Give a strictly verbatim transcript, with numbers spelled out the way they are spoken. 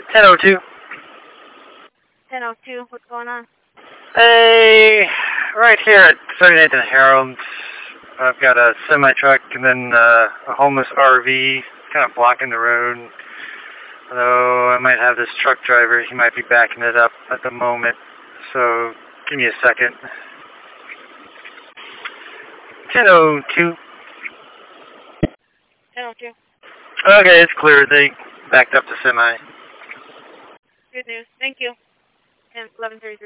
ten oh two. ten oh two, what's going on? Hey, right here at thirty-ninth and Harold, I've got a semi-truck and then uh, a homeless R V kind of blocking the road. Although I might have this truck driver, he might be backing it up at the moment. So give me a second. ten oh two. ten oh two. Okay, it's clear. They backed up the semi. Good news. Thank you. ten eleven thirty-three.